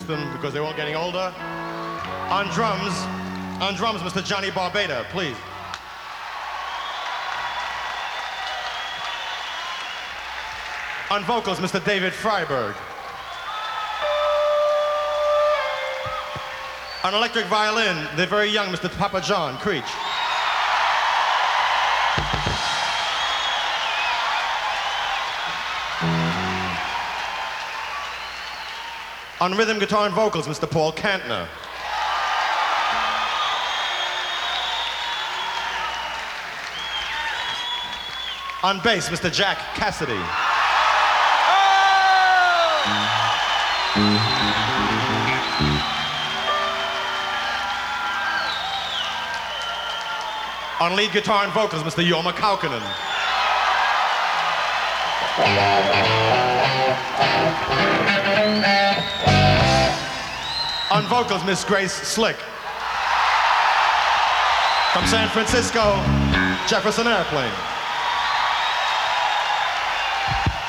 them because they weren't getting older. On drums, Mr. Johnny Barbada, please. On vocals, Mr. David Freiberg. On electric violin, the very young Mr. Papa John Creech. On rhythm guitar and vocals, Mr. Paul Kantner. On bass, Mr. Jack Cassidy. On lead guitar and vocals, Mr. Jorma Kaukonen. On vocals, Miss Grace Slick. From San Francisco, Jefferson Airplane.